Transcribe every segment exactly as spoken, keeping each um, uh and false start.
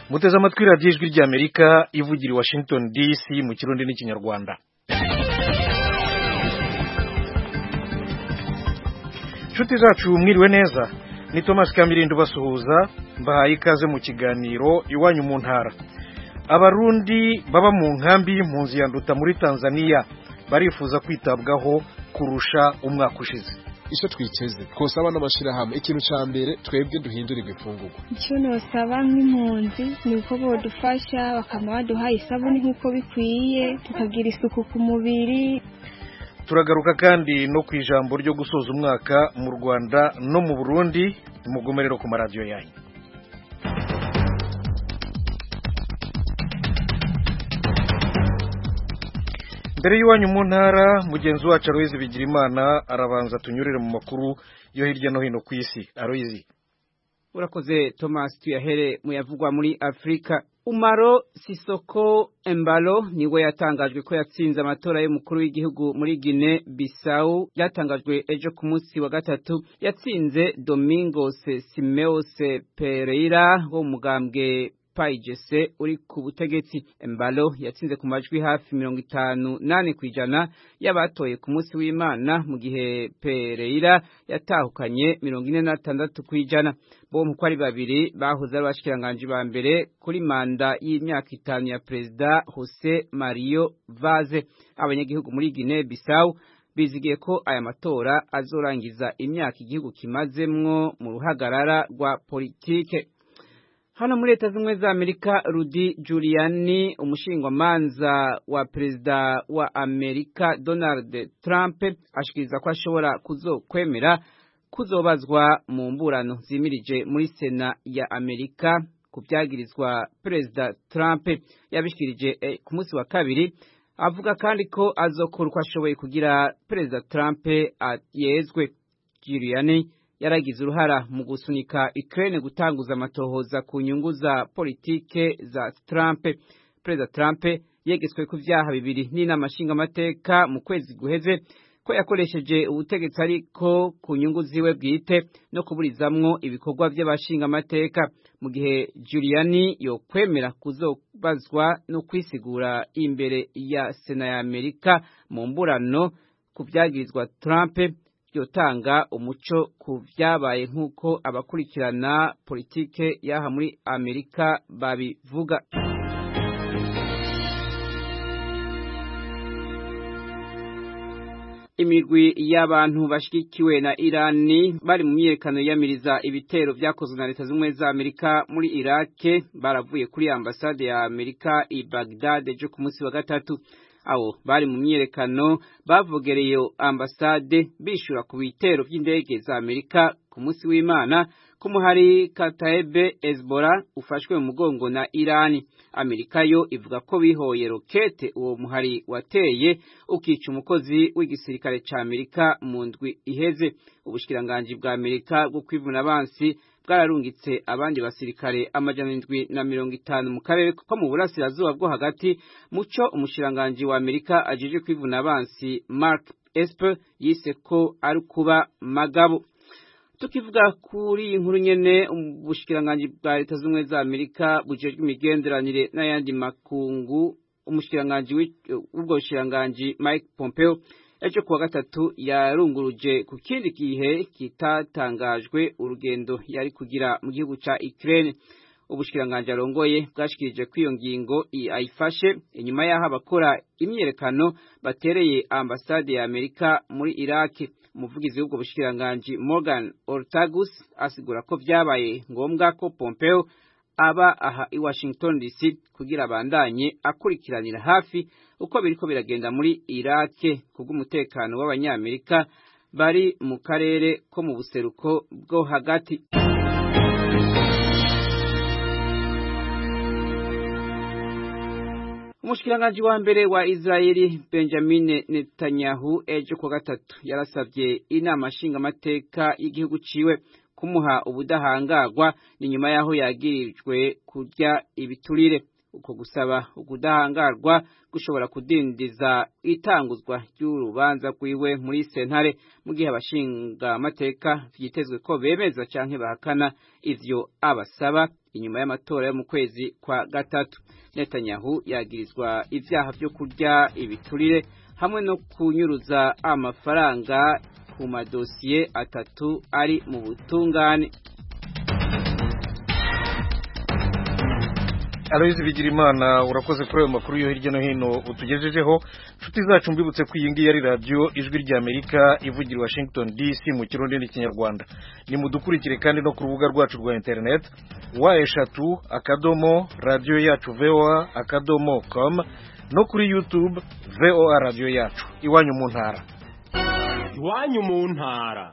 muteze amatwi radiyo ijwi ry'Amerika ivugira i Washington D C mu kirundi n'ikinyarwanda. Nshuti zacu mwiriwe neza, ni Thomas Kamirindo basuhuza, mbahaye ikaze mu kiganiro iwanyu mu ntara. Abarundi baba mu nkambi y'impunzi ya Nduta muri Tanzania barifuza kwitabwaho kurusha umwaka ushize. Icyo twiteze kosaba n'amashirahamwe ikintu ca mbere twebwe duhindura igifungurwa. Icyo nosaba nk'impunzi ni uko bodufasha bakama baduha isabuni nk'uko bikwiye, tukagira isuku ku mubiri. Turagaruka kandi no ku ijambo ryo gusoza umwaka mu Rwanda no mu Burundi, mugomerero ku maradiyo yanyu. Mbere y'Iwanyu mu ntara, mugenzi wacu Aloyizi Bigirimana arabanza tunyurire mu makuru yo hirya no hino ku isi. Aloyizi. Urakoze Thomas, tuyahere mu yavugwa muri Afrika. Umaro Sisoko Embalo niwe yatangajwe ko yatsinze amatora y'umukuru w'igihugu muri Guinea Bissau, yatangajwe ejo ku munsi wa gatatu. Yatsinze Domingos Simeos Pereira wo mugambwe Paijese uri ku butegetsi. Embalo yatsinze ku majwi hafi mirongo itanu nane kwijana y'abatoye ku munsi w'Imana, mu gihe Pereira yatahukanye mirongo ine na tandatu kwijana. Bombi ko ari babiri bahoze ari abashikiranganje ba mbere kuri manda y'imyaka itanu ya Perezida Jose Mario Vaz. Abanyagihugu muri Guinea Bissau bizigiye ko aya matora azorangiza imyaka igihugu kimazemwo mu ruhagarara rwa politike. Hano muri Leta Zunze za Amerika, Rudy Giuliani, umushingwamanza wa Perezida wa Amerika Donald Trump, ashikiriza ko ashobora kuzokwemera kuzobazwa mu mburano zimirije muri Sena ya Amerika ku byagirizwa Perezida Trump. Yabishikirije eh, ku munsi wa kabiri, avuga kandi ko azokora uko ashoboye kugira Perezida Trump yezwe. Giuliani yaragize uruhara mu gusunika Ukraine gutanguza amatohoza ku nyungu za politike za Trump. Perezida Trump yegetswe ku vyaha bibiri n'inama nshingamateka mu kwezi guheze ko yakoresheje ubutegetsi ariko ku nyungu ziwe bwite no kuburizamwo ibikorwa by'abashingamateka, mu gihe Giuliani yo kwemera kuzobazwa no kwisigura imbere ya Sena ya Amerika mu mburano ku byagirizwa Trump, yotanga umuco ku vyabaye nk'uko abakurikirana politike yaha muri Amerika babivuga. Imigwi y'abantu bashigikiwe na Irani bari mu myiyerekano yamiriza ibitero vyakozwe na Leta Zunze za Amerika muri Iraq baravuye kuri ambasade ya Amerika i Baghdad ejo ku munsi wa gatatu. Abo bari mu myiyerekano bavugereye ambasade bishura ku bitero by'indege za Amerika ku munsi w'Imana ku muhari Kataebe Hezbollah ufashwe mu mugongo na Irani. Amerika yo ivuga ko bihoye rokete uwo muhari wateye ukica umukozi w'igisirikare ca Amerika mu ndwi iheze. Ubushikiranganje bwa Amerika bwo kwivuna abansi bwararungitse abandi basirikare amajana indwi na mirongo itanu mu karere ko mu burasirazuba bwo hagati, muco umushiranganje wa Amerika ajije kwivuna abansi Mark Esper yise ko ari kuba magabo. Tukivuga kuri inkuru nyene, ubushikiranganje bwa Leta Zunze za Amerika bujejwe imigenderanire n'ayandi makungu, umushikiranganje w'ubwo bushikiranganje Mike Pompeo ejo kuwa gatatu yarunguruje ku kindi gihe kitatangajwe urugendo yari kugira mu gihugu ca Ukraine. Ubushikiranganje arongoye bwashikirije kwiyo ngingo ayifashe inyuma yaho abakora imyerekano batereye ambasade ya Amerika muri Iraq. Umuvugizi w'ubwo bushikiranganje Morgan Ortagus asigura ko vyabaye ngombwa ko Pompeo aba aha i Washington D C kugira abandanye akurikiranira hafi uko biriko biragenda muri Iraq kubw'umutekano w'abanyamerika bari mu karere ko mu buseruko bwo hagati. Umushikiranganje wa mbere wa Israeli Benjamin Netanyahu ejo ku gatatu yarasavye inama nshingamateka y'igihugu ciwe kumuha ubudahangagwa ni nyuma yaho yagirijwe kurya ibiturire. uko gusaba ukudahangarwa gushobora kudindiza itanguzwa ry'urubanza rwiwe muri sentare mu gihe abashinga amateka vyitezwe ko bemeza canke bahakana ivyo abasaba inyuma y'amatora yo mu kwezi kwa gatatu. Netanyahu yagirizwa ivyaha vyo kurya ibiturire hamwe no kunyuruza amafaranga ku madosiye atatu ari mu butungane. Aloyizi Bigirimana urakoze kuri ayo makuru yo hirya no hino utugejejeho. Nshuti zacu mbibutse ko iyi ngiyi yari radio Ijwi ry'Amerika ivugira Washington D C mu Kirundi n'Ikinyarwanda. Ni mudukurikire kandi no ku rubuga rwacu rwa internet wa eshatu akadomo radio yacu V O A akadomo com no kuri YouTube V O A radio yacu. Iwanyu mu ntara. Iwanyu mu ntara.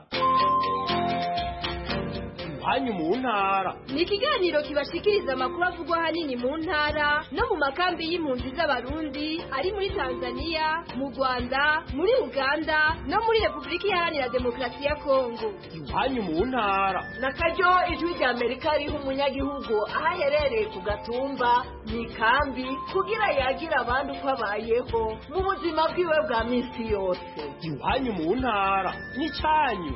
Iwanyu mu ntara ni ikiganiro kibashikiriza amakuru avugwa hanini mu ntara no mu makambi y'impunzi z'abarundi ari muri Tanzania, mu Rwanda, muri Uganda no muri Republika Iharanira Demokarasi ya Kongo. Iwanyu mu ntara na karyo Ijwi ry'Amerika riha umunyagihugu aho aherereye ku gatumba mu ikambi kugira yagira abandi uko abayeho mu buzima bwiwe bwa minsi yose. Iwanyu mu ntara ni cyanyu.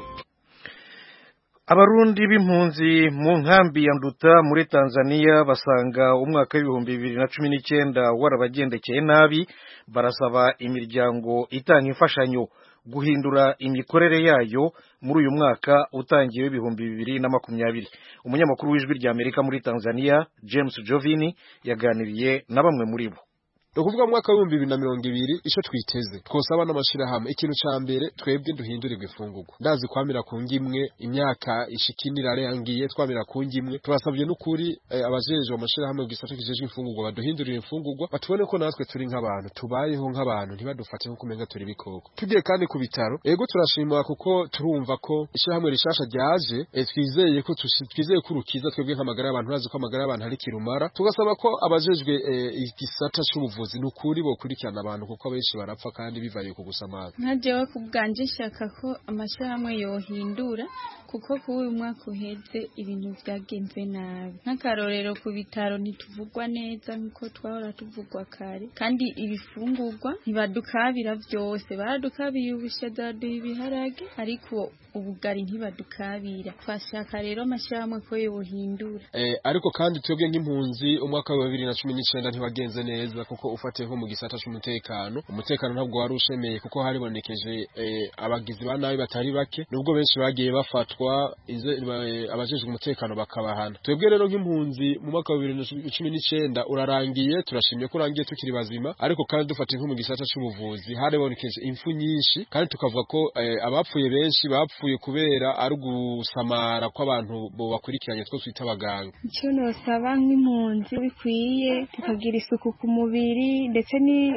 Abarundi b'impunzi mu nkambi ya Nduta muri Tanzania basanga umwaka w'ibihumbi bibiri na cumi n'icyenda warabagendekeye nabi, barasaba imiryango itanga imfashanyo guhindura imikorere yayo muri uyu mwaka utangiye w'ibihumbi bibiri na makumyabiri. Umunyamakuru w'Ijwi ry'Amerika muri Tanzania James Jovini yaganiriye na bamwe muri bo. Ukuvuga mu mwaka w'ibihumbi bibiri na mirongo ibiri ico twiteze twosaba n'amashirahamwe ikintu ca mbere twebwe duhindurirwe ifungurwa. Ndazi kwamira ku ngimwe imyaka ishikinira yangiye twamira ku ngimwe twasabye n'ukuri eh, abajeje amashirahamwe gisata kijeje ifungurwa baduhindurira ifungurwa batubone ko natwe turi nk'abantu tubayeho nk'abantu ntibadufate nko kumenga turi bikoko. Tugiye kandi ku bitaro ego turashimwa kuko turumva ko ishirahamwe rishasha ryaje eh, twizeye ko twizeye ko urukiza twebwe nk'amagara y'abantu urazi ko amagara y'abantu ari kirumara tugasaba ko abajejwe eh, igisata cy'ubuvuzi nukuri bo kurikirana abantu kuko abenshi barapfa kandi bivaye ku gusamara. Ntajewe kubganje shaka ko amashirahamwe yohindura kuko ku uyu mwaka uheze ibintu byagenze nabi. Nk'akarorero ku bitaro ntituvugwa neza nkuko twahora tuvugwa kare kandi ibifungurwa ntibadukabira byose baradukabiye ubushaza duhibiharage ariko ubugari ntibadukabira. Twashaka rero amashirahamwe ko yohindura. Eh ariko kandi twebwe nk'impunzi umwaka wa bibiri na cumi n'icyenda ntiwagenze neza kuko ufate nko mu gisata cy'umutekano umutekano ntabwo wari ushemeye kuko haribonekeje eh, abagizi ba nabi batari bake nubwo benshi bagiye bafatwa abajejwe umutekano bakabahana. Twebwe rero nk'impunzi mu mwaka wa bibiri na cumi n'icyenda urarangiye turashimye ko urangiye tukiri bazima ariko kandi dufate nko mu gisata cy'ubuvuzi haribonekeje impfu nyinshi kandi tukavuga ko eh, abapfuye benshi bapfuye kubera ari gusamara kw'abantu bo bakurikiranye two twita abaganga. Icyo nosaba nk'impunzi bikwiye tukagira isuku ku mubiri ndetse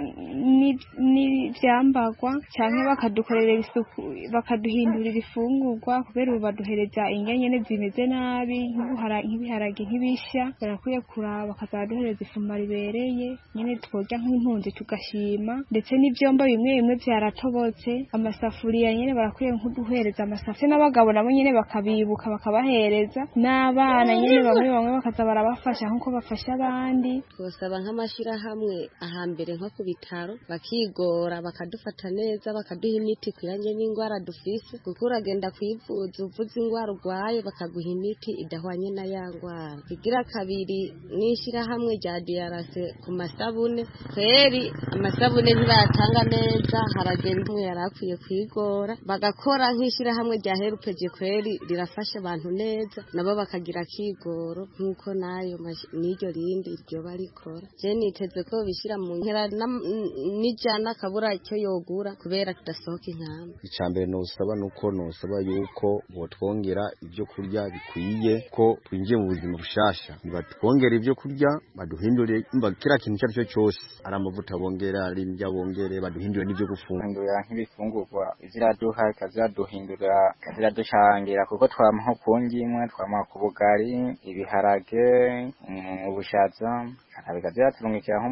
n'ibyambagwa cyane bakadukorera isuku bakaduhindurira ifungurwa kubera ubu baduhereza ingenyene zimeze nabi nk'ibiharage nk'ibishya barakwiye kuraba bakazaduhereza ifuma ribereye nyene twoja nk'impunzi tugashima ndetse n'ibyombo bimwe bimwe byaratobotse amasafuriya nyene barakwiye nk'uduhereza amasafuriya n'abagabo nabo nyene bakabibuka bakabahereza n'abana nyene bamwe bamwe bakaza barabafasha nkuko bafasha abandi. Twosaba nk'amashira hamwe ahambere nko ku bitaro bakigora bakadufata neza bakaduha imiti kwiranye n'ingwara dufise kuko uragenda kwivuza uvuze ingwara urwaye bakaguha imiti idahwanye na ya ngwara. Igira kabiri n'ishira hamwe rya D R C ku masabune kweri amasabune ntibatanga neza haragenda umwe yarakwiye kwigora bagakora nk'ishira hamwe rya Helpeje kweri rirafasha abantu neza nabo bakagira kigoro nkuko nayo n'iryo rindi iryo barikora. Je niteze ko bishira mu nkera n'ijana kabura icyo yogura kubera tudasohoka inkamba. Icambere no usaba nuko no usaba yuko botwongera ibyo kurya bikwiye ko twinjiye mu buzima bushasha nibatwongera ibyo kurya baduhindure imba kira kintu cyari cyo cyose ari amavuta bongera ari indya bongere baduhindure n'ibyo gufungura nk'ibifungurwa iziraduha kazaduhindura kaziraducangira kuko twama nko kungimwe twama ku bugari ibiharage ubushaza abikaza turungikira nk'umuceri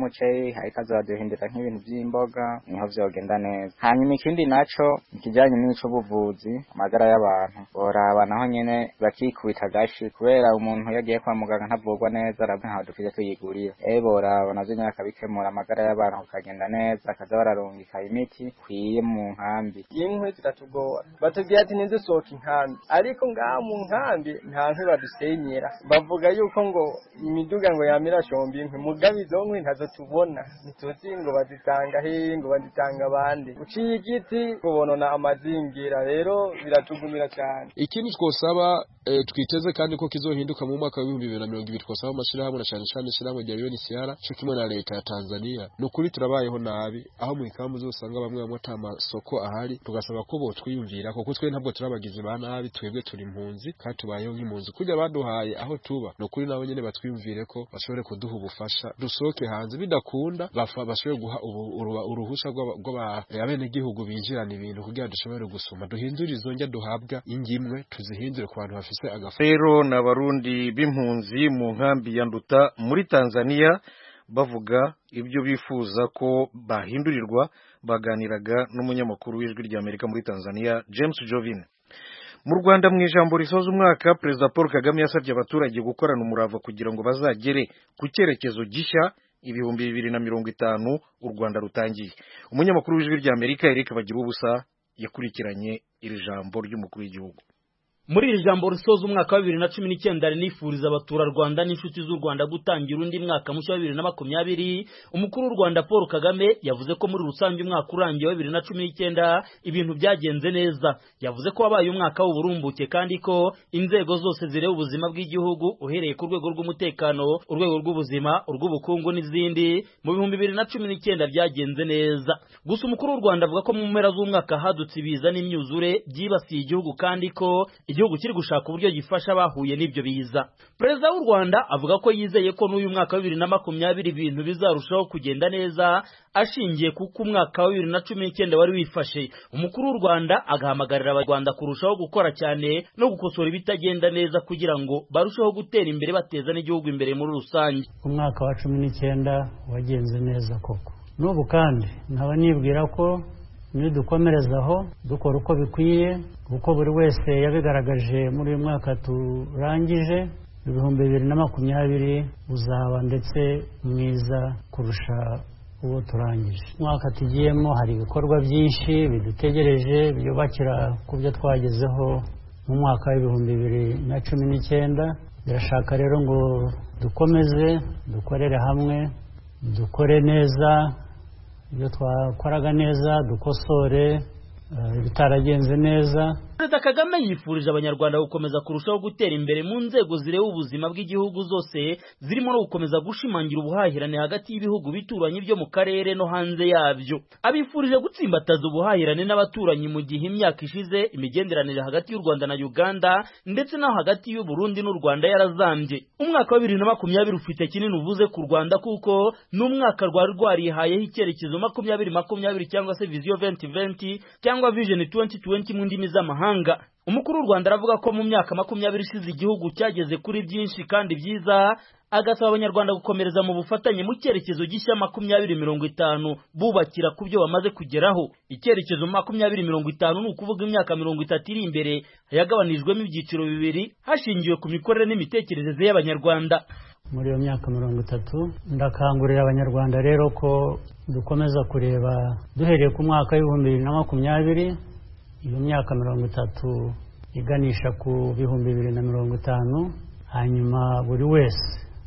umuceri ariko azaduhindura nk'ibintu by'imboga niho vyogenda neza. Hanyuma ikindi naco ikijanye n'ico buvuzi amagara y'abantu boraba naho nyene bakikubita gashi kubera umuntu yagiye kwa muganga ntavurwa neza arabwe ntaho dufite tuyigurira eh boraba navyo nyene akabikemura amagara y'abantu kagenda neza akaza bararungika imiti kwiye mu nkambi. Inkwi ziratugora batubwiye ati ntidusohoka inkambi ariko ngaha mu nkambi nta nkwi badusenyera bavuga yuko ngo imiduga ngo yamira shombi inkwi mugabe izo nkwi ntazo tubona ntituzi ngo bazitanga he ngo bazitanga abandi uciye igiti kubonona amazingira rero biratugumira cyane. Ikindi twosaba e, twiteze kandi ko kizohinduka mu mwaka wa bibiri na mirongo ibiri twosaba amashirahamwe na cyane cyane ishirahamwe rya U N H C R cyo kimwe na leta ya Tanzania nukuri turabayeho nabi aho mu ikambu uzosanga bamwe bamwe ata masoko ahari tugasaba ko bo twiyumvira kuko twe ntabwo turabagize ba nabi twebwe turi impunzi kandi tubayeho nk'impunzi kujya baduhaye aho tuba nukuri nabo nyene batwiyumvire ko bashobore kuduha ubufasha dusohoke hanze bidakunda bafa bashobore guha uruhusha rw'abene gihugu binjirana ibintu kugira dushobore gusoma duhindure izonjya duhabwa ingimwe tuzihindure ku bantu bafise agafu. Rero n'abarundi b'impunzi mu nkambi ya Nduta muri Tanzania bavuga ibyo bifuza ko bahindurirwa baganiraga n'umunyamakuru w'ijwi rya Amerika muri Tanzania James Jovin. Mu Rwanda mu ijambo risoza umwaka Perezida Paul Kagame yasabye abaturage gukorana umurava kugira ngo bazagere ku cyerekezo gishya ibihumbi bibiri na mirongo itanu u Rwanda rutangiye. Umunyamakuru w'ijwi rya Amerika Eric Bagirubusa yakurikiranye iri jambo ry'umukuru w'igihugu. Muri iri jambo risoza umwaka wa bibiri na cumi n'icyenda rinifuriza abaturarwanda n'inshuti z'u Rwanda gutangira undi mwaka mushya wa bibiri na makumyabiri, umukuru w'u Rwanda Paul Kagame yavuze ko muri rusange umwaka urangiye wa bibiri na cumi n'icyenda ibintu byagenze neza. Yavuze ko wabaye umwaka w'uburumbuke kandi ko inzego zose zireba ubuzima bw'igihugu uhereye ku rwego rw'umutekano, urwego rw'ubuzima, urw'ubukungu n'izindi mu bihumbi bibiri na cumi n'icyenda byagenze neza. Gusa umukuru w'u Rwanda avuga ko mu mpera z'umwaka hadutse ibiza n'imyuzure byibasiye igihugu kandi ko igihugu kiri gushaka uburyo gifasha bahuye n'ibyo biza. Perezida w'u Rwanda avuga ko yizeye ko n'uyu mwaka wa bibiri na makumyabiri ibintu bizarushaho kugenda neza ashingiye kuko umwaka wa bibiri na cumi n'icyenda wari wifashe. Umukuru w'u Rwanda agahamagarira abanyarwanda kurushaho gukora cyane no gukosora ibitagenda neza kugira ngo barusheho gutera imbere bateza n'igihugu imbere muri rusange. Umwaka wa cumi n'icyenda wagenze neza koko. N'ubu kandi nkaba nibwira ko nidukomerezaho dukora uko bikwiye kuko buri wese yabigaragaje muri uyu mwaka turangije ibihumbi bibiri na makumyabiri uzaba ndetse mwiza kurusha uwo turangije. Umwaka tugiyemo hari ibikorwa byinshi bidutegereje byubakira ku byo twagezeho mu mwaka w'ibihumbi bibiri na cumi n'icyenda. Birashaka rero ngo dukomeze dukorere hamwe dukore neza ibyo twakoraga neza dukosore ibitaragenze neza. Perezida Kagame yifurije abanyarwanda gukomeza kurushaho gutera imbere mu nzego zireba ubuzima bw'igihugu zose zirimo no gukomeza gushimangira ubuhahirane hagati y'ibihugu bituranye byo mu karere no hanze yabyo. Abifurije gutsimbataza ubuhahirane n'abaturanyi mu gihe imyaka ishize imigenderanire hagati y'u Rwanda na Uganda ndetse no hagati y'u Burundi n'u Rwanda yarazambye. Umwaka wa bibiri na makumyabiri ufite kinini uvuze ku Rwanda kuko n'umwaka rwari rwarihayeho icyerekezo makumyabiri makumyabiri cyangwa se Vision twenty twenty cyangwa Vision twenty twenty mu ndimi z'amahanga. Umukuru w'u Rwanda aravuga ko mu myaka makumyabiri ishize igihugu cyageze kuri byinshi kandi byiza, agasaba abanyarwanda gukomereza mu bufatanye mu cyerekezo gishya makumyabiri mirongo itanu bubakira ku byo bamaze kugeraho. Icyerekezo makumyabiri mirongo itanu ni ukuvuga imyaka mirongo itatu iri imbere yagabanijwemo ibyiciro bibiri hashingiwe ku mikorere n'imitekerereze y'abanyarwanda. Muri iyo myaka mirongo itatu ndakangurira abanyarwanda rero ko dukomeza kureba duhereye ku mwaka w'ibihumbi bibiri na makumyabiri iyo myaka mirongo itatu iganisha ku bihumbi bibiri na mirongo itanu, hanyuma buri wese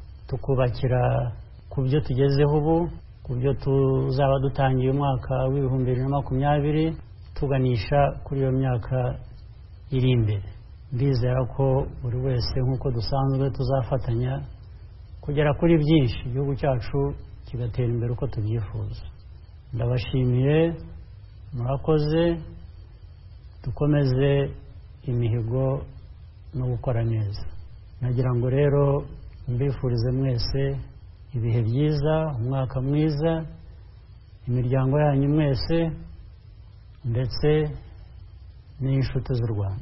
tukubakira ku byo tugezeho ubu, ku byo tuzaba dutangiye umwaka w'ibihumbi bibiri na makumyabiri tuganisha kuri iyo myaka iri imbere. Ndizera ko buri wese nk'uko dusanzwe tuzafatanya kugera kuri byinshi igihugu cyacu kigatera imbere uko tubyifuza. Ndabashimiye, murakoze, dukomeze imihigo no gukora neza. Nagira ngo rero mbifurize mwese ibihe byiza, umwaka mwiza, imiryango yanyu mwese ndetse n'inshuti z'u Rwanda.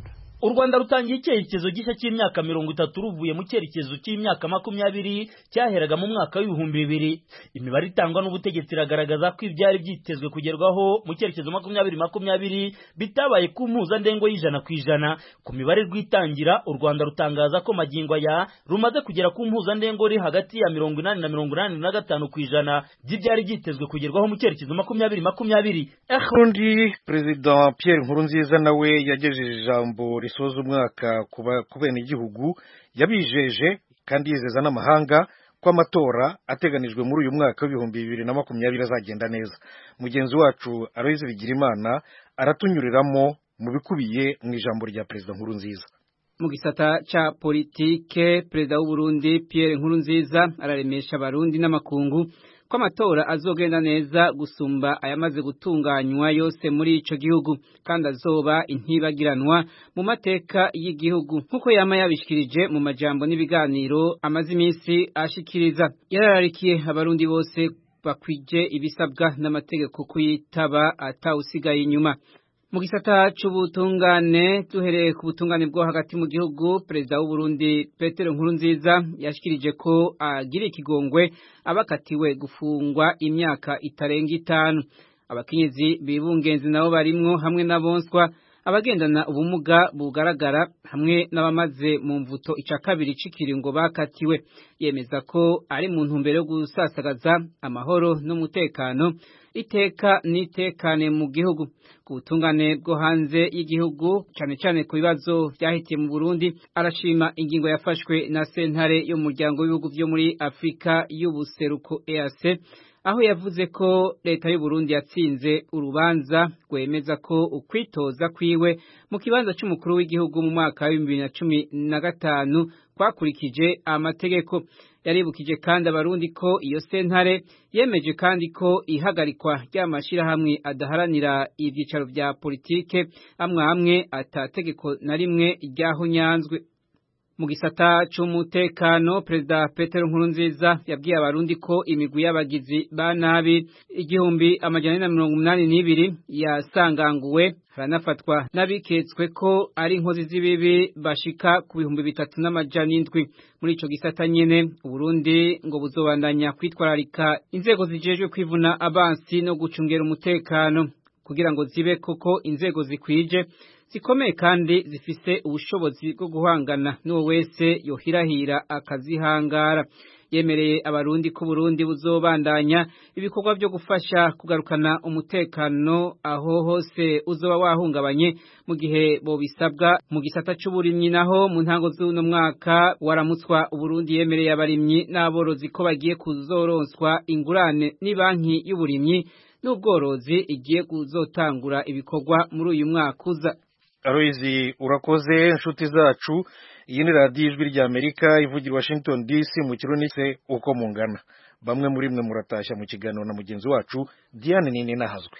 u Rwanda rutangiye icyerekezo gishya cy'imyaka mirongo itatu ruvuye mu cyerekezo cy'imyaka makumyabiri cyaheraga mu mwaka w'ibihumbi bibiri. Imibare itangwa n'ubutegetsi iragaragaza ko ibyari byitezwe kugerwaho mu cyerekezo makumyabiri makumyabiri bitabaye ku mpuzandengo y'ijana ku ijana. Ku mibare rwitangira, u Rwanda rutangaza ko magingo aya rumaze kugera ku mpuzandengo ri hagati ya mirongo inani na mirongo inani na gatanu ku ijana by'ibyari byitezwe kugerwaho mu cyerekezo makumyabiri makumyabiri. Undi Perezida Pierre Nkurunziza nawe yagejeje ijambo risoza umwaka ku benegihugu, yabijeje kandi yizeza n'amahanga ko amatora ateganijwe muri uyu mwaka w'ibihumbi bibiri na makumyabiri azagenda neza. Mugenzi wacu Aloyize Bigirimana aratunyuriramo mu bikubiye mu ijambo rya Perezida Nkurunziza. Mu gisata cha politike, Perezida w'u Burundi Pierre Nkurunziza araremesha abarundi n'amakungu ko amatora azogenda neza gusumba ayamaze gutunganywa yose muri ico gihugu, kandi azoba intibagiranwa mu mateka y'igihugu nkuko yama yabishikirije mu majambo n'ibiganiro amaze iminsi ashikiriza. Yarararikiye abarundi bose bakwije ibisabwa n'amategeko kuyitaba atawusigaye inyuma. Mu gisata c'ubutungane, duhereye ku butungane bwo hagati mu gihugu, Perezida w'u Burundi Petero Nkurunziza yashikirije ko agira ikigongwe abakatiwe gufungwa imyaka itarenga itanu. Abakenyezi bibungenzi nabo barimwo, hamwe n'abonswa, abagendana ubumuga bugaragara, hamwe n'abamaze mu mvuto ica kabiri c'ikiringo bakatiwe. Yemeza ko ari mu ntumbero yo gusasagaza amahoro n'umutekano, iteka n'itekane mu gihugu. Ku butungane bwo hanze y'igihugu, cyane cyane ku bibazo byahitiye mu Burundi, arashima ingingo yafashwe na sentare yo mu muryango w'ibihugu byo muri Afrika y'ubuseruko E A C, aho yavuze ko leta y'u Burundi yatsinze urubanza rwemeza ko ukwitoza kwiwe mu kibanza cy'umukuru w'igihugu mu mwaka wa bibiri na cumi na gatanu kwakurikije amategeko. Yaribukije kandi abarundi ko iyo sentare yemeje kandi ko ihagarikwa ry'amashirahamwe adaharanira ibyicaro bya politike amwe amwe atategeko na rimwe ryahunyanzwe. Mu gisata c'umutekano, Perezida Petero Nkurunziza yabwiye abarundi ko imigwi y'abagizi ba nabi igihumbi amajana na mirongo umunani n'ibiri yasanganguwe, haranafatwa n'abiketswe ko ari inkozi z'ibibi bashika ku bihumbi bitatu n'amajana indwi. Muri ico gisata nyene, Uburundi ngo buzobandanya kwitwararika inzego zijejwe kwivuna abansi no gucungera umutekano kugira ngo zibe koko inzego zikwije, zikomeye kandi zifise ubushobozi bwo guhangana n'uwo wese yohirahira akazihangara. Yemereye abarundi ko Burundi buzobandanya ibikorwa byo gufasha kugarukana umutekano aho hose uzoba wahungabanye mu gihe bo bisabwa. Mu gisata c'uburimyi naho, mu ntango z'uno mwaka waramutswa, Uburundi yemereye abarimyi n'aborozi ko bagiye kuzoronswa ingurane ni banki y'uburimyi n'ubworozi igiye kuzotangura ibikorwa muri uyu mwaka uza. Aloyizi urakoze. Inshuti zacu, iyi ni radiyo Ijwi ry'Amerika ivugira Washington D C mu kirundi se uko mungana. Bamwe muri mwe muratashya mu kiganiro na mugenzi wacu Diane Nini nahazwe.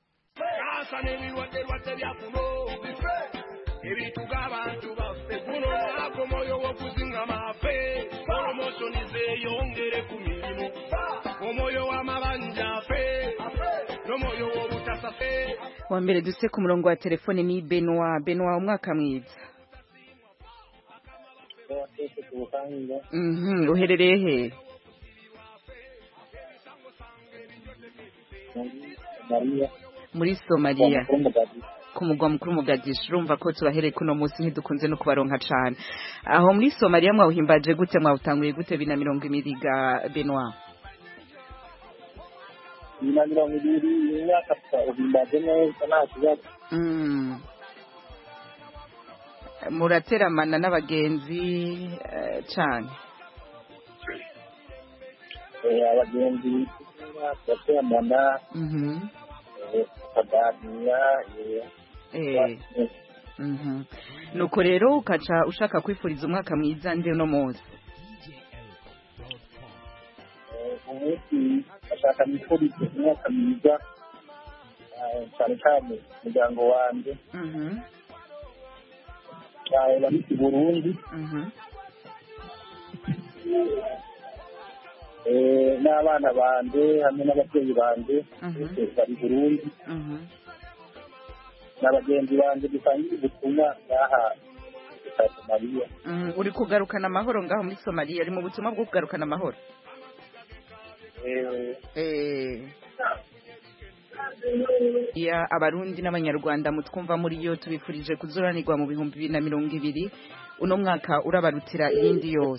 Wa mbere duse ku murongo wa telefone ni Benoit. Benoit, umwaka mwiza. Mhm, uherereye he? Muri Somalia. Ku mugwa mukuru Mogadishu. Urumva ko tubahereye kuno munsi ntidukunze no kubaronka cane. Aho muri Somalia mwawuhimbaje gute, mwawutanguye gute bibiri na mirongo ibiri ga Benoit? Bina mirongo ibiri imyaka uhimbaje neza nta kibazo. Mm. Murateramana n'abagenzi cyane. Eh, abagenzi barateramana. Mhm. Eh, bakaganira. Eh. Mhm. Nuko rero ukaca ushaka kwifuriza umwaka mwiza nde no mozi. Umunsi ashaka kwifuriza umwaka mwiza cyane cyane umuryango wanjye. Mhm. Cyane bari mu Burundi. Mhm. Eh, n'abana bande hamwe n'ababyeyi bande bari mu Burundi. Mhm. N'abagenzi bande dusangiye ubutumwa ngaha cya Somalia. Mm, uri kugarukana amahoro ngaho muri Somalia, ari mu butumwa bwo kugarukana amahoro. Eh, Eh. Ya abarundi n'abanyarwanda mutwumva muri yo tubifurije kuzoranirwa mu bihumbi bibiri na mirongo ibiri, uno mwaka urabarutira iyindi yose.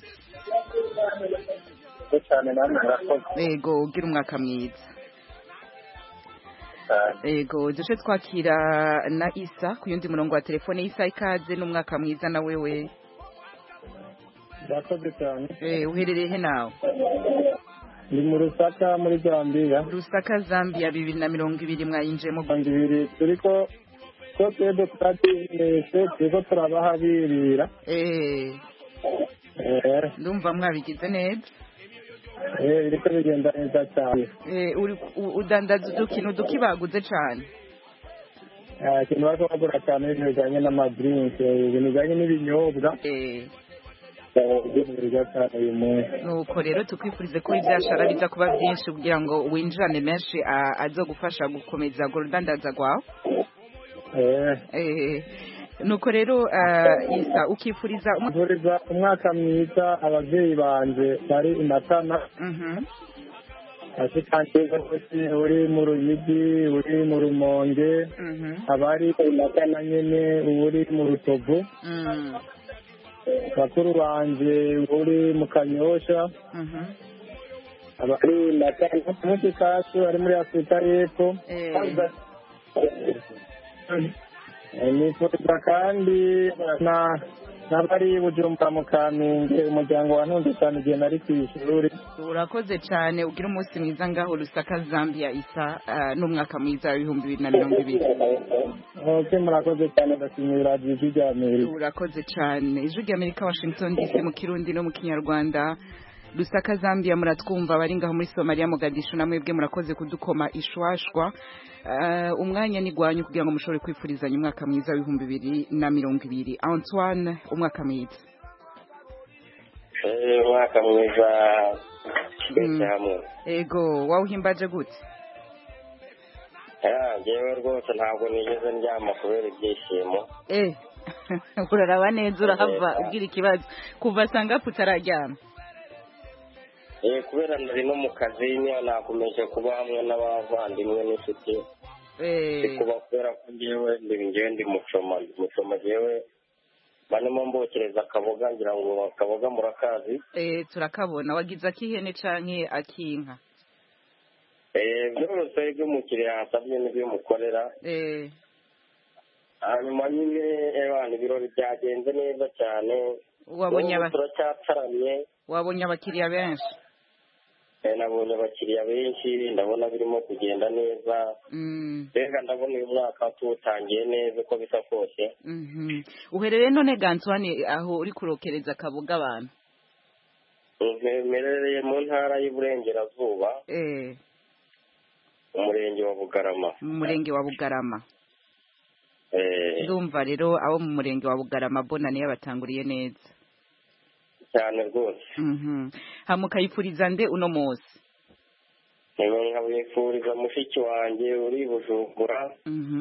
cyane namwe murakoze. Yego ugira umwaka mwiza. Yego duce twakira na Isa ku yundi murongo wa telefone. Isa, ikaze n'umwaka mwiza na wewe. Murakoze cyane. Eh, uherereye he nawe? Ni mu Rusaka muri Zambia. Rusaka Zambia bibiri na mirongo ibiri mwayinjemo bibiri turiko ko twebwe twatinese turiko turabahabirira. Eh. Eh. Ndumva mwabigize neza. Eh, biriko bigenda neza cyane. Eh, uri udandaza udukino dukibaguze cyane. Eh, kintu bakora cyane bijanye n'amadrink, ibintu bijanye n'ibinyobwa. Eh. uyu munsi. Nuko rero tukwifurize ko ibyashara biza kuba byinshi kugira ngo winjirane menshi azogufasha gukomeza urudandaza rwawe. Eh. Eh. Nuko rero Isa ukifuriza umwaka mwiza abavyeyi banje bari imatana. Mhm. Ashikanje kose uri mu Ruyigi, uri mu Rumonge, abari imatana nyene uri mu Rutovu. Mhm. Bakuru banje uri mu Kanyosha. Mhm. Abari imatana mu Kasu ari muri Afrika y'Epfo. Eh. Nifuza kandi na n'abari Bujumbura mu Kamenge, umuryango wa ntunze cyane igihe nari ku ishuri. Urakoze cyane, ugira umunsi mwiza ngaho Rusaka Zambia. Isa n'umwaka mwiza w'ibihumbi bibiri na mirongo ibiri. Okay, murakoze cyane, ndashimira ijwi rya Amerika. Urakoze cyane. Ijwi rya Amerika, Washington D C mu Kirundi no mu Kinyarwanda. Rusaka Zambia muratwumva, bari ngaho muri Somalia Mogadishu namwebwe murakoze kudukoma ishwashwa. Uh, umwanya ni gwanyu kugira ngo mushobore kwifurizanya umwaka mwiza w'ibihumbi bibiri na mirongo ibiri. Antoine, umwaka mwiza. Eh, umwaka mwiza twese hamwe. Ego, wawuhimbaje gute? Ya, jewe rwose ntabwo nigeze ndyama kubera ibyishimo. Eh, uraraba neza urahava ugira ikibazo kuva sanga putararyama. Eh, kubera nari no mu kazi niyo nakomeje kuba hamwe n'abavandimwe n'inshuti. Eh, kuba kubera ko ngewe ndi ngewe ndi mucoma mucoma jewe banemo mbokereza akaboga ngira ngo akaboga murakazi. Eh, turakabona. Wagize akihene canke akinka? Eh, byose by'umukiriya hasabye n'ibyo mukorera. Eh. Hanyuma nyine ebana ibirori byagenze neza cyane. Wabonye abakiriya wabonye abakiriya benshi? Nabonye abakiriya benshi, ndabona birimo kugenda neza. Reka ndabona uyu mwaka tuwutangiye neza uko bisa kose. Mhm. Uherereye none Gantswane aho uri kurokereza akaboga abantu? Mperereye mu ntara y'Iburengerazuba. Eh. Umurenge wa Bugarama. Umurenge wa Bugarama. Eh. Ndumva rero abo mu murenge wa Bugarama bona niyo batanguriye neza. Cyane rwose. Mhm. Hamukayifuriza nde uno munsi? Niba nkabifuriza mushiki wanjye uri Bujumbura. Mhm.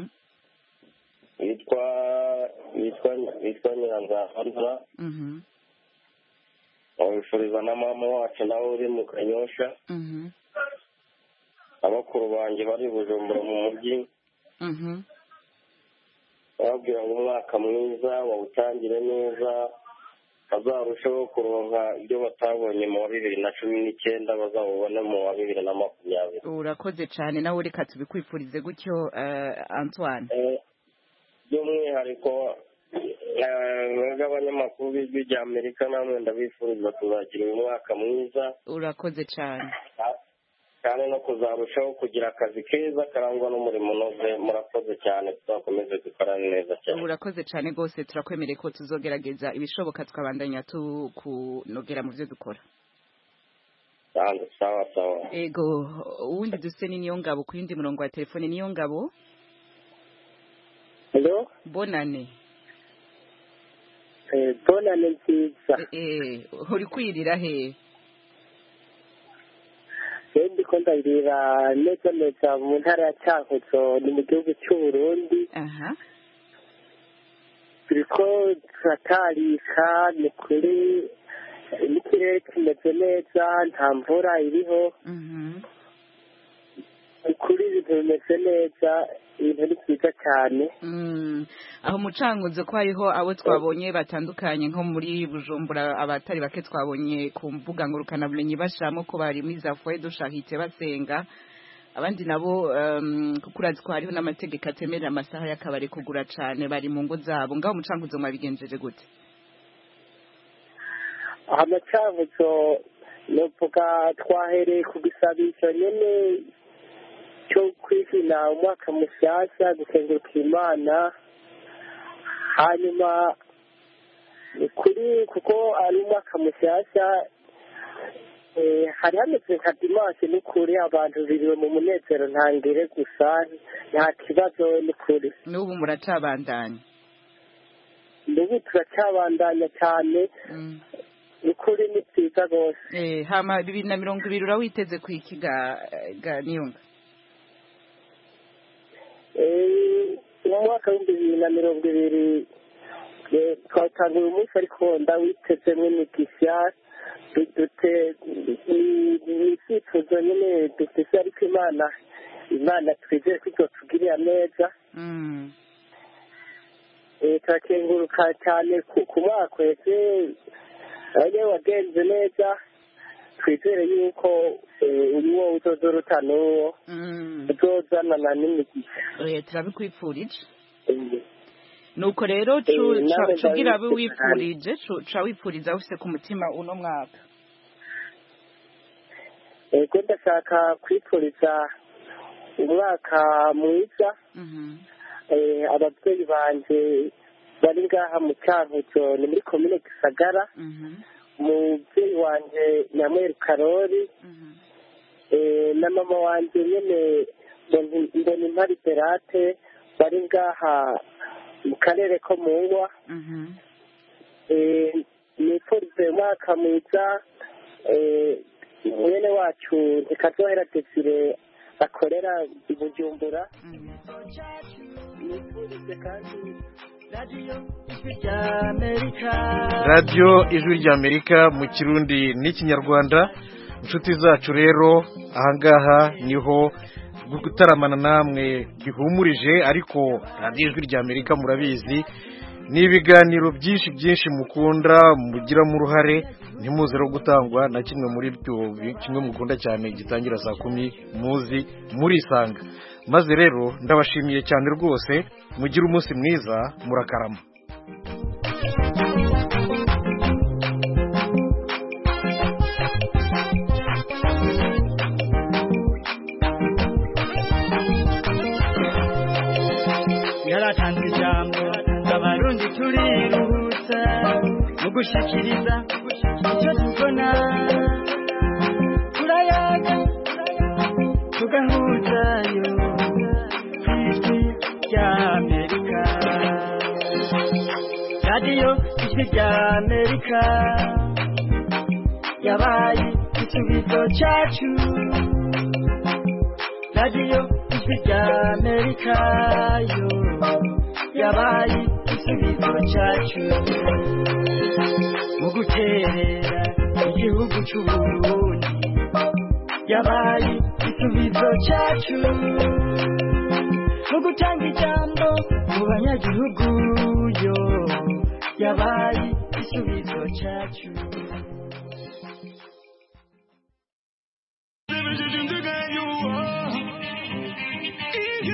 Yitwa yitwa yitwa Nyiranzahara. Mhm. Abifuriza na mama wacu nawe uri mu Kanyosha. Mhm. Abakuru banjye bari Bujumbura mu mujyi. Mhm. Babwira ngo umwaka mwiza wawutangire neza, bazarushaho kuronka ibyo batabonye mu wa bibiri na cumi n'icyenda bazawubona mu wa bibiri na makumyabiri. Urakoze cyane, nawe reka tubikwifurize gutyo. Antoine, by'umwihariko mwebwe abanyamakuru b'ijwi rya Amerika namwe ndabifuriza kuzagira uyu mwaka mwiza. Urakoze cyane cyane no kuzarushaho kugira akazi keza karangwa n'umurimo unoze. Murakoze cyane, tuzakomeze dukorane neza cyane. Urakoze cyane rwose, turakwemereye ko tuzogerageza ibishoboka tukabandanya tukunogera mu byo dukora. Sawa sawa. Ego, uwundi duse ni niyo ngabo ku yindi murongo wa telefone. Niyo ngabo. Hello? Bonane. Eh, bonane nziza. Eh, uri kwirira he? Ndi ko ndabirira neza neza mu ntara ya Cankuzo, ni mu gihugu cy'u Burundi. Aha. turiko turatarika ni kuri n'ikirere kimeze neza nta mvura iriho kuri ibintu bimeze neza ibintu ni byiza cyane aho mucanguzo ko hariho abo twabonye batandukanye nko muri Bujumbura abatari bake twabonye ku mbuga ngurukanabumenyi bashiramo ko bari muri za foye dushahitse basenga abandi nabo kuko urazi ko hariho n'amategeko atemerera amasaha y'akabari kugura cyane bari mu ngo zabo ngaho mucanguzo mwabigenjeje gute amacanguzo novuga twahereye ku gisabisho nyene cyo kwizina umwaka mushyashya gusenguruka imana hanyuma kuri kuko ari umwaka mushyashya hari hameze nka dimanche n'ukuri abantu biriwe mu munezero ntangere gusa nta kibazo n'ukuri n'ubu muracabandanya n'ubu turacabandanya cyane n'ukuri ni byiza rwose hama bibiri na mirongo ibiri urawiteze ku iki ga niyunga mu mwaka w'ibihumbi bibiri na mirongo ibiri twatanga uyu munsi ariko ndawitezemo imigisha ni icyifuzo nyine dufite ariko imana imana twizere ko izotugirira neza turakenguruka cyane ku mwaka wese ariyo wagenze neza twizere yuko uyu wo uzozoruta n'uwo uzozanana n'imigisha turabikwipfurije nuko rero cugira abe wipfurije ca wipfuriza ufise ku mutima uno mwaka ego ndashaka kwipfuriza umwaka mwiza ababyeyi banje bari ngaha mu Cankuzo ni muri komine Gisagara umubyeyi wanje Nyamweru Karori na mama wanje nyene mbona impari Berate bari ngaha mu karere ko mungwa nifurize umwaka mwiza mwene wacu ntikazohera Desire akorera i Bujumbura nifurize kandi radiyo ijwi ry'Amerika mu kirundi n'ikinyarwanda inshuti zacu rero ahangaha niho gutaramana namwe bihumurije ariko radiyo ijwi ry'Amerika murabizi ni ibiganiro byinshi byinshi mukunda mugiramo uruhare ntimuze no gutangwa na kimwe muri byo kimwe mukunda cyane gitangira saa kumi muzi murisanga maze rero ndabashimiye cyane rwose mugire umunsi mwiza murakarama yaratanze ijambo abarundi turiruhutsa mu gushikiriza icyo tubona turayaga tugahuzayo ijwi ry'Amerika radiyo ijwi ry'Amerika yabaye igisubizo cyacu radiyo ijwi ry'Amerika yo yabaye igisubizo cyacu mu guterera igihugu cy'Uburundi yabaye igisubizo cyacu mu gutanga ijambo mu banyagihugu yo yabaye igisubizo cyacu. You